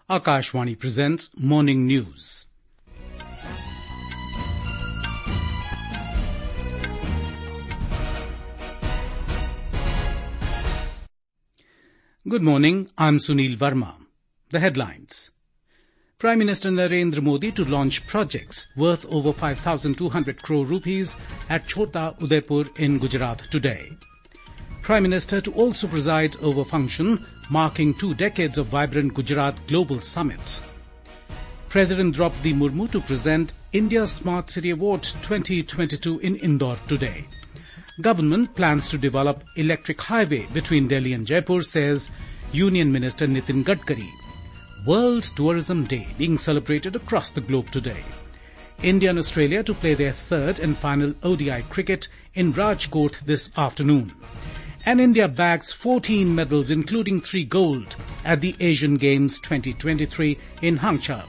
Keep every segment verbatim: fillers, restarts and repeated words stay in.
Akashvani presents Morning News. Good morning, I'm Sunil Verma. The headlines. Prime Minister Narendra Modi to launch projects worth over five thousand two hundred crore rupees at Chota Udaipur in Gujarat today. Prime Minister to also preside over function marking two decades of vibrant Gujarat Global Summit. President Draupadi Murmu to present India Smart City Award twenty twenty-two in Indore today. Government plans to develop electric highway between Delhi and Jaipur, says Union Minister Nitin Gadkari. World Tourism Day being celebrated across the globe today. India and Australia to play their third and final O D I cricket in Rajkot this afternoon. And India bags fourteen medals, including three gold, at the Asian Games twenty twenty-three in Hangzhou.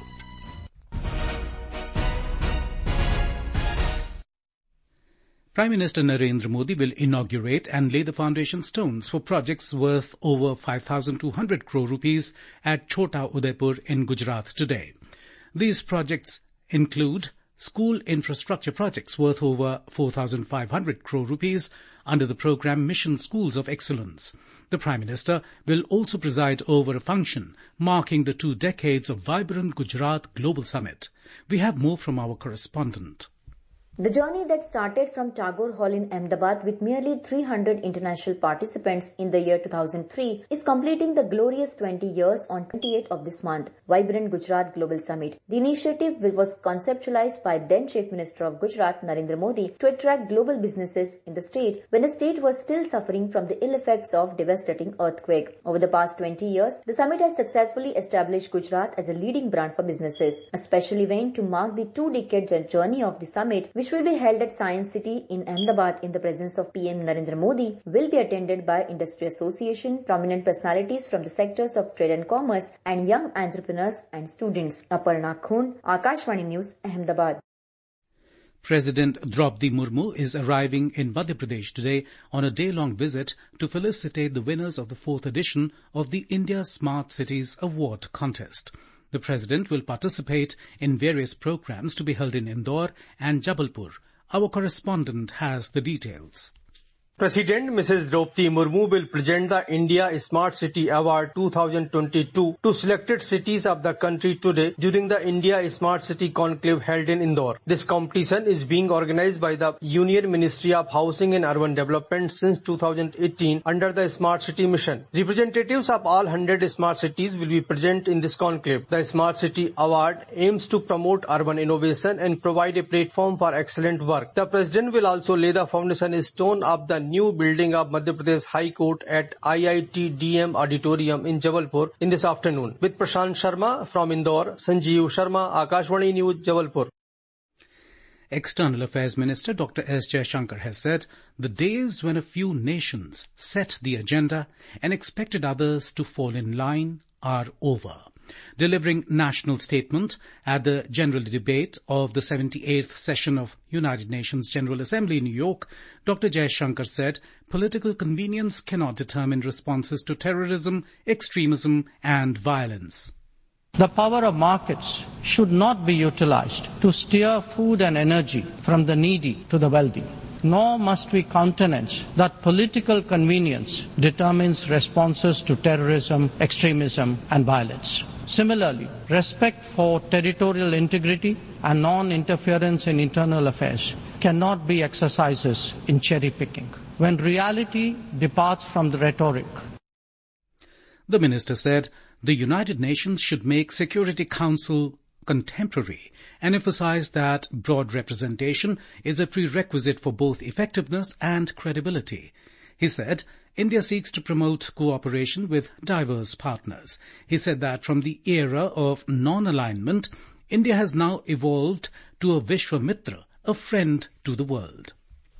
Prime Minister Narendra Modi will inaugurate and lay the foundation stones for projects worth over five thousand two hundred crore rupees at Chota Udaipur in Gujarat today. These projects include school infrastructure projects worth over four thousand five hundred crore rupees under the program Mission Schools of Excellence. The Prime Minister will also preside over a function marking the two decades of vibrant Gujarat Global Summit. We have more from our correspondent. The journey that started from Tagore Hall in Ahmedabad with nearly three hundred international participants in the year two thousand three is completing the glorious twenty years on twenty-eighth of this month, Vibrant Gujarat Global Summit. The initiative was conceptualized by then Chief Minister of Gujarat, Narendra Modi, to attract global businesses in the state when the state was still suffering from the ill effects of devastating earthquake. Over the past twenty years, the summit has successfully established Gujarat as a leading brand for businesses. A special event to mark the two-decade journey of the summit, which will be held at Science City in Ahmedabad in the presence of P M Narendra Modi, will be attended by industry association, prominent personalities from the sectors of trade and commerce, and young entrepreneurs and students. Aparna Khun, Akashvani News, Ahmedabad. President Draupadi Murmu is arriving in Madhya Pradesh today on a day-long visit to felicitate the winners of the fourth edition of the India Smart Cities Award contest. The President will participate in various programs to be held in Indore and Jabalpur. Our correspondent has the details. President Missus Draupadi Murmu will present the India Smart City Award twenty twenty-two to selected cities of the country today during the India Smart City Conclave held in Indore. This competition is being organized by the Union Ministry of Housing and Urban Development since two thousand eighteen under the Smart City Mission. Representatives of all one hundred smart cities will be present in this conclave. The Smart City Award aims to promote urban innovation and provide a platform for excellent work. The President will also lay the foundation stone of the new building of Madhya Pradesh High Court at I I T D M Auditorium in Jabalpur in this afternoon. With Prashant Sharma from Indore, Sanjeev Sharma, Akashvani News, Jabalpur. External Affairs Minister Doctor S. Jaishankar has said the days when a few nations set the agenda and expected others to fall in line are over. Delivering national statement at the general debate of the seventy-eighth session of United Nations General Assembly in New York, Doctor Jaishankar said political convenience cannot determine responses to terrorism, extremism and violence. The power of markets should not be utilized to steer food and energy from the needy to the wealthy. Nor must we countenance that political convenience determines responses to terrorism, extremism and violence. Similarly, respect for territorial integrity and non-interference in internal affairs cannot be exercises in cherry-picking, when reality departs from the rhetoric. The minister said the United Nations should make Security Council contemporary and emphasize that broad representation is a prerequisite for both effectiveness and credibility. He said India seeks to promote cooperation with diverse partners. He said that from the era of non-alignment, India has now evolved to a Vishwamitra, a friend to the world.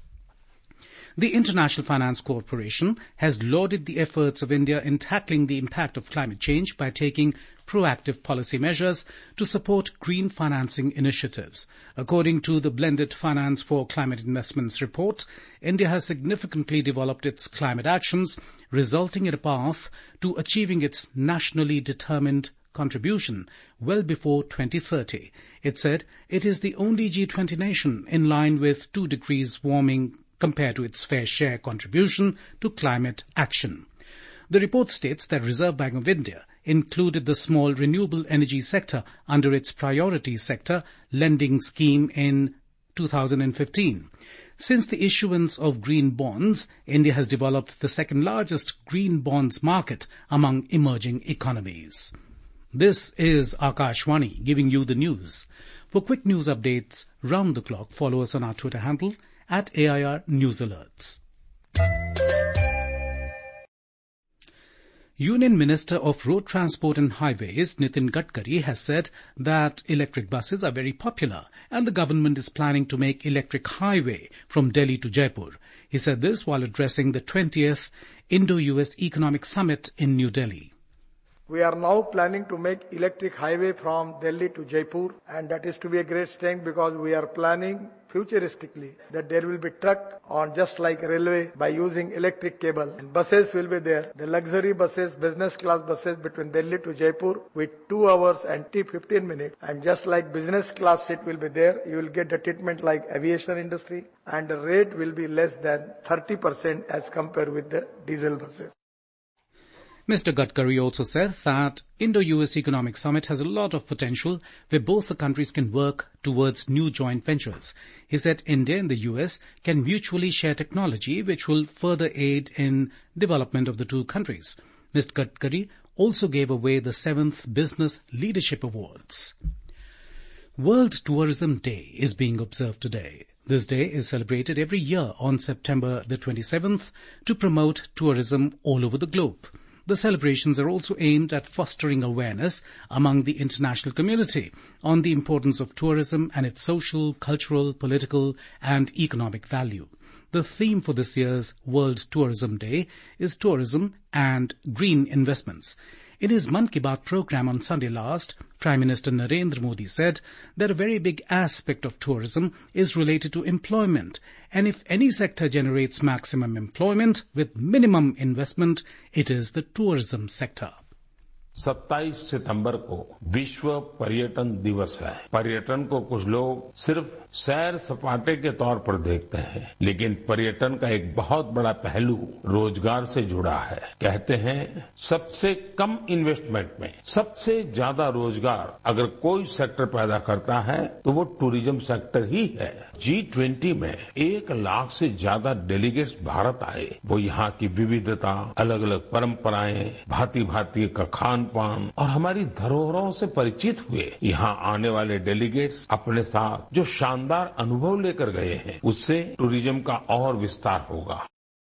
The International Finance Corporation has lauded the efforts of India in tackling the impact of climate change by taking proactive policy measures to support green financing initiatives. According to the Blended Finance for Climate Investments report, India has significantly developed its climate actions, resulting in a path to achieving its nationally determined contribution well before twenty thirty. It said it is the only G twenty nation in line with two degrees warming compared to its fair share contribution to climate action. The report states that Reserve Bank of India included the small renewable energy sector under its priority sector lending scheme in two thousand fifteen. Since the issuance of green bonds, India has developed the second largest green bonds market among emerging economies. This is Akashvani giving you the news. For quick news updates round the clock, follow us on our Twitter handle at A I R News Alerts. Union Minister of Road Transport and Highways, Nitin Gadkari, has said that electric buses are very popular and the government is planning to make electric highway from Delhi to Jaipur. He said this while addressing the twentieth Indo-U S Economic Summit in New Delhi. We are now planning to make electric highway from Delhi to Jaipur, and that is to be a great strength because we are planning futuristically that there will be truck on just like railway by using electric cable, and buses will be there. The luxury buses, business class buses between Delhi to Jaipur with two hours and fifteen minutes, and just like business class seat will be there. You will get the treatment like aviation industry, and the rate will be less than thirty percent as compared with the diesel buses. Mister Gadkari also said that Indo-U S Economic Summit has a lot of potential where both the countries can work towards new joint ventures. He said India and the U S can mutually share technology which will further aid in development of the two countries. Mister Gadkari also gave away the seventh Business Leadership Awards. World Tourism Day is being observed today. This day is celebrated every year on September the twenty-seventh to promote tourism all over the globe. The celebrations are also aimed at fostering awareness among the international community on the importance of tourism and its social, cultural, political, and economic value. The theme for this year's World Tourism Day is tourism and green investments. In his Mann Ki Baat program on Sunday last, Prime Minister Narendra Modi said that a very big aspect of tourism is related to employment, and if any sector generates maximum employment with minimum investment, it is the tourism sector. सत्ताईस सितंबर को विश्व पर्यटन दिवस है। पर्यटन को कुछ लोग सिर्फ सैर सपाटे के तौर पर देखते हैं, लेकिन पर्यटन का एक बहुत बड़ा पहलू रोजगार से जुड़ा है। कहते हैं सबसे कम इन्वेस्टमेंट में सबसे ज्यादा रोजगार अगर कोई सेक्टर पैदा करता है तो वो टूरिज्म सेक्टर ही है। जी ट्वेंटी में एक लाख से ज्यादा डेलीगेट्स भारत आए। वो यहाँ की विविधता, अलग अलग परंपराएं, भांति भांति का खान पान और हमारी धरोहरों से परिचित हुए। यहाँ आने वाले डेलीगेट्स अपने साथ जो शानदार अनुभव लेकर गए हैं, उससे टूरिज्म का और विस्तार होगा।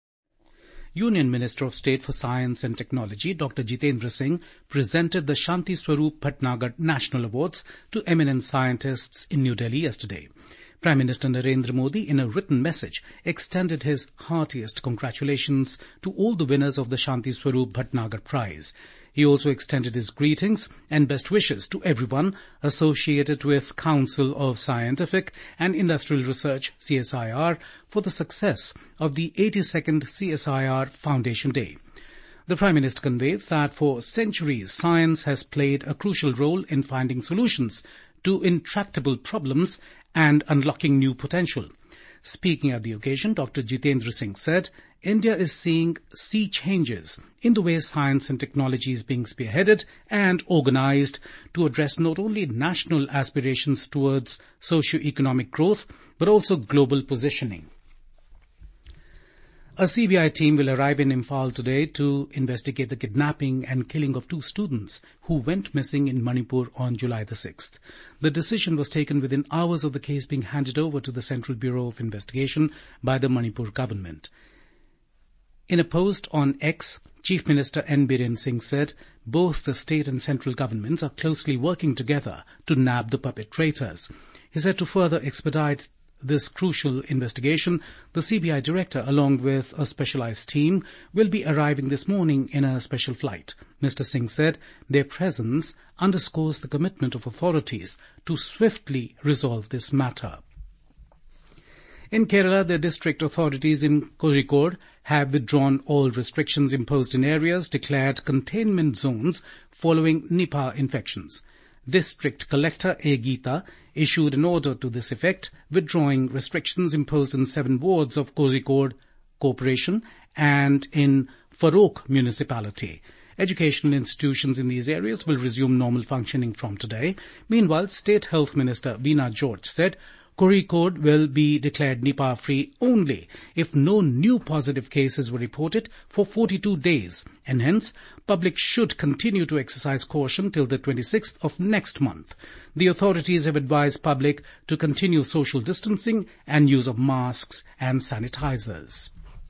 Union Minister of State for Science and Technology, Doctor Jitendra Singh, presented the Shanti Swaroop Bhatnagar National Awards to eminent scientists in New Delhi yesterday. Prime Minister Narendra Modi, in a written message, extended his heartiest congratulations to all the winners of the Shanti Swaroop Bhatnagar Prize. He also extended his greetings and best wishes to everyone associated with Council of Scientific and Industrial Research, C S I R, for the success of the eighty-second C S I R Foundation Day. The Prime Minister conveyed that for centuries science has played a crucial role in finding solutions to intractable problems and unlocking new potential. Speaking at the occasion, Doctor Jitendra Singh said, India is seeing sea changes in the way science and technology is being spearheaded and organized to address not only national aspirations towards socio-economic growth, but also global positioning. A C B I team will arrive in Imphal today to investigate the kidnapping and killing of two students who went missing in Manipur on July the sixth. The decision was taken within hours of the case being handed over to the Central Bureau of Investigation by the Manipur government. In a post on X, Chief Minister N. Biren Singh said both the state and central governments are closely working together to nab the perpetrators. He said to further expedite this crucial investigation, the C B I director, along with a specialized team, will be arriving this morning in a special flight. Mister Singh said their presence underscores the commitment of authorities to swiftly resolve this matter. In Kerala, the district authorities in Kozhikode have withdrawn all restrictions imposed in areas declared containment zones following Nipah infections. District Collector A. Geeta issued an order to this effect, withdrawing restrictions imposed in seven wards of Kozhikode Corporation and in Farokh municipality. Educational institutions in these areas will resume normal functioning from today. Meanwhile, State Health Minister Veena George said Kozhikode will be declared Nipah-free only if no new positive cases were reported for forty-two days, and hence public should continue to exercise caution till the twenty-sixth of next month. The authorities have advised public to continue social distancing and use of masks and sanitizers.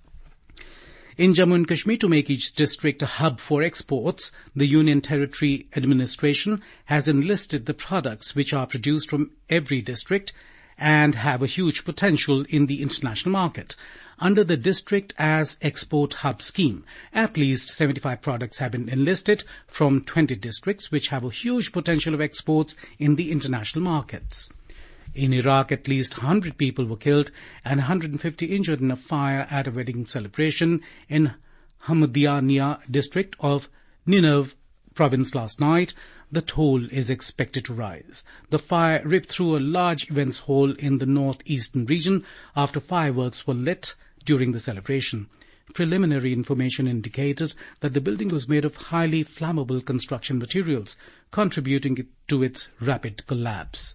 In Jammu and Kashmir, to make each district a hub for exports, the Union Territory Administration has enlisted the products which are produced from every district and have a huge potential in the international market. Under the District as Export Hub scheme, at least seventy-five products have been enlisted from twenty districts which have a huge potential of exports in the international markets. In Iraq, at least one hundred people were killed and one hundred fifty injured in a fire at a wedding celebration in Hamadiyaniya district of Nineveh province last night. The toll is expected to rise. The fire ripped through a large events hall in the northeastern region after fireworks were lit during the celebration. Preliminary information indicated that the building was made of highly flammable construction materials, contributing to its rapid collapse.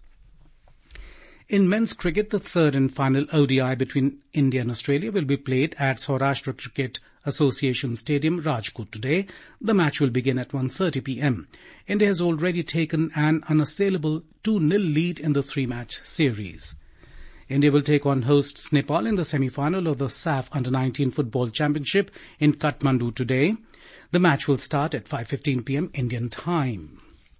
In men's cricket, the third and final O D I between India and Australia will be played at Saurashtra Cricket Association Stadium, Rajkot today. The match will begin at one thirty p.m. India has already taken an unassailable two nil lead in the three-match series. India will take on hosts Nepal in the semi-final of the S A F Under nineteen Football Championship in Kathmandu today. The match will start at five fifteen p.m. Indian time.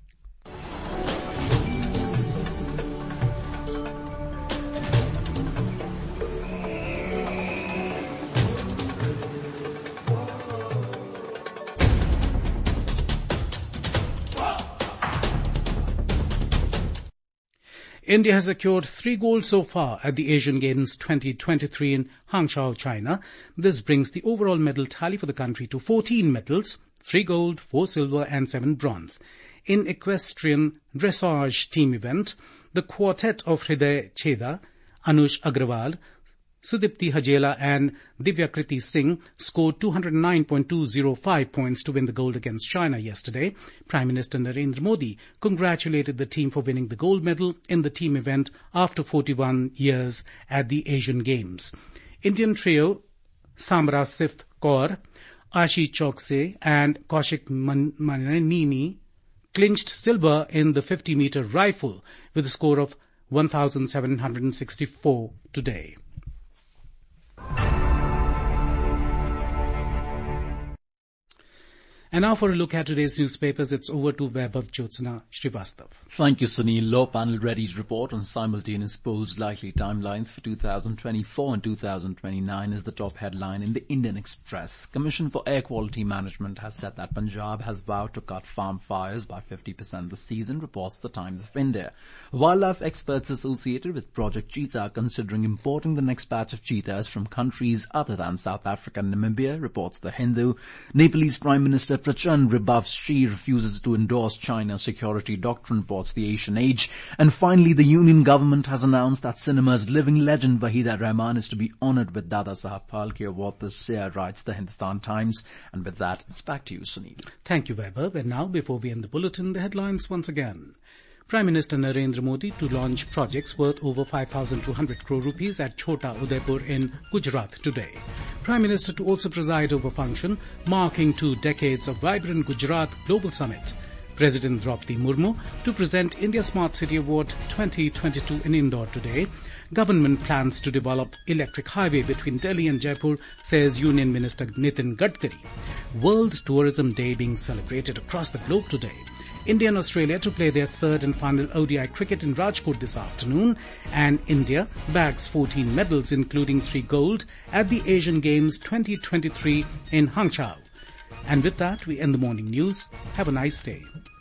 India has secured three gold so far at the Asian Games twenty twenty-three in Hangzhou, China. This brings the overall medal tally for the country to fourteen medals, three gold, four silver and seven bronze. In equestrian dressage team event, the quartet of Hriday Chheda, Anush Agrawal, Sudipti Hajela and Divyakriti Singh scored two hundred nine point two zero five points to win the gold against China yesterday. Prime Minister Narendra Modi congratulated the team for winning the gold medal in the team event after forty-one years at the Asian Games. Indian trio Samrasif Kaur, Ashi Chokse and Kaushik Manini clinched silver in the fifty meter rifle with a score of one thousand seven hundred sixty-four today. And now for a look at today's newspapers, it's over to Vaibhav Jyotsna Srivastav. Thank you, Sunil. Law panel ready to report on simultaneous polls likely timelines for two thousand twenty-four and two thousand twenty-nine is the top headline in the Indian Express. Commission for Air Quality Management has said that Punjab has vowed to cut farm fires by fifty percent this season, reports the Times of India. Wildlife experts associated with Project Cheetah are considering importing the next batch of cheetahs from countries other than South Africa and Namibia, reports the Hindu. Nepalese Prime Minister Prachand rebuffs Xi, refuses to endorse China's security doctrine, reports the Asian Age. And finally, the Union government has announced that cinema's living legend Waheeda Rehman is to be honoured with Dada Saheb Phalke Award this year, writes the Hindustan Times. And with that, it's back to you, Sunil. Thank you, Vaibhav. And now, before we end the bulletin, the headlines once again. Prime Minister Narendra Modi to launch projects worth over five thousand two hundred crore rupees at Chota Udaipur in Gujarat today. Prime Minister to also preside over function marking two decades of vibrant Gujarat Global Summit. President Draupadi Murmu to present India Smart City Award twenty twenty-two in Indore today. Government plans to develop electric highway between Delhi and Jaipur, says Union Minister Nitin Gadkari. World Tourism Day being celebrated across the globe today. India and Australia to play their third and final O D I cricket in Rajkot this afternoon, and India bags fourteen medals including three gold at the Asian Games twenty twenty-three in Hangzhou. And with that, we end the morning news. Have a nice day.